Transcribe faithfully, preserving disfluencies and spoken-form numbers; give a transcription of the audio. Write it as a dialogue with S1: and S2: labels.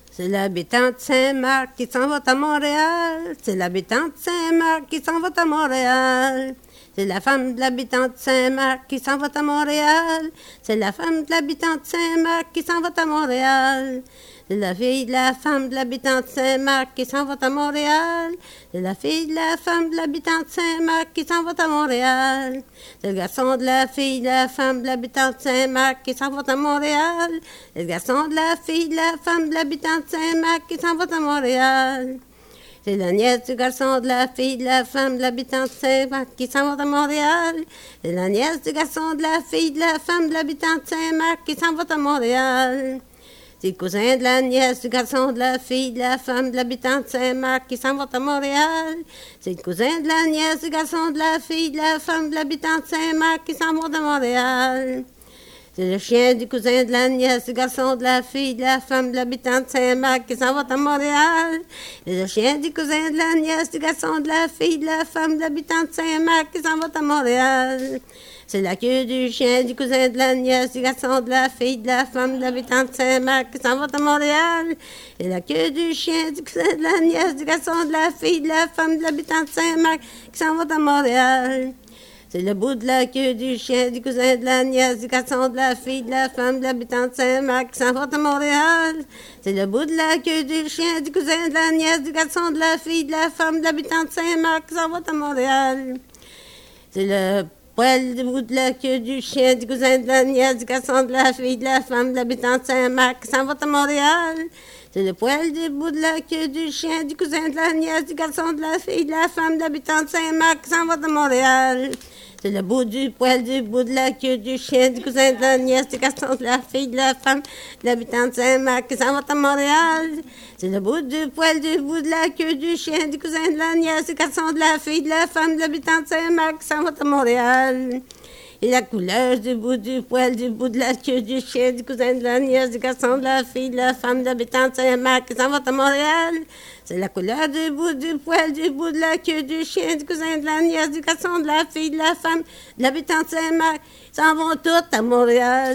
S1: C'est l'habitant de Saint-Marc qui s'en va à Montréal. C'est l'habitant de Saint-Marc qui s'en va à Montréal. C'est la femme de l'habitant de Saint-Marc qui s'en va à Montréal. C'est la femme de l'habitant de Saint-Marc qui s'en va à Montréal. C'est la fille de la femme de l'habitant de Saint-Marc qui s'en va à Montréal. C'est la fille de la femme de l'habitant de Saint-Marc qui s'en va à Montréal. C'est le garçon de la fille de la femme de l'habitant de Saint-Marc qui s'en va à Montréal. C'est le garçon de la fille de la femme de l'habitant de Saint-Marc qui s'en va à Montréal. C'est la nièce du garçon de la fille de la femme de l'habitant de Saint-Marc qui s'en va à Montréal. C'est la nièce du garçon de la fille de la femme de l'habitant de Saint-Marc qui s'en va à Montréal. C'est le cousin de la nièce du garçon de la fille de la femme de l'habitant de Saint-Marc qui s'en va à Montréal. C'est le cousin de la nièce du garçon de la fille de la femme de l'habitant de Saint-Marc qui s'en va à Montréal. C'est le chien du cousin de la nièce du garçon de la fille de la femme de l'habitant de Saint-Marc qui s'en va à Montréal. C'est le chien du cousin de la nièce du garçon de la fille de la femme de l'habitant de Saint-Marc qui s'en va à Montréal. C'est la queue du chien du cousin de la nièce du garçon de la fille de la femme de l'habitant de Saint-Marc qui s'en va à Montréal. C'est la queue du chien du cousin de la nièce du garçon de la fille de la femme de l'habitant de Saint-Marc qui s'en va à Montréal. C'est le bout de la queue du chien du cousin de la nièce du garçon de la fille de la femme de l'habitant de Saint-Marc qui s'en va à Montréal. C'est le bout de la queue du chien du cousin de la nièce du garçon de la fille de la femme de l'habitant de Saint-Marc qui s'en va à Montréal. C'est le poil du bout de la queue du chien du cousin de la nièce du garçon de la fille de la femme de l'habitant de Saint-Marc qui s'en va à Montréal. C'est le poil du bout de la queue du chien du cousin de la nièce du garçon de la fille de la femme de l'habitant de Saint-Marc qui s'en va à Montréal. C'est le bout du poil du bout de la queue du chien du cousin de la nièce du garçon de la fille de la femme de l'habitant de Saint-Marc qui s'en va à Montréal. C'est le bout du poil du bout de la queue du chien du cousin de la nièce du garçon de la fille de la femme de l'habitant de Saint-Marc qui s'en va à Montréal. Et la couleur du bout du poil du bout de la queue du chien du cousin de la nièce du garçon de la fille de la femme de l'habitant de Saint-Marc qui s'en va à Montréal. C'est la couleur du bout du poil du bout de la queue du chien du cousin de la nièce du garçon de la fille de la femme de l'habitant de Saint-Marc. Ils s'en vont toutes à Montréal.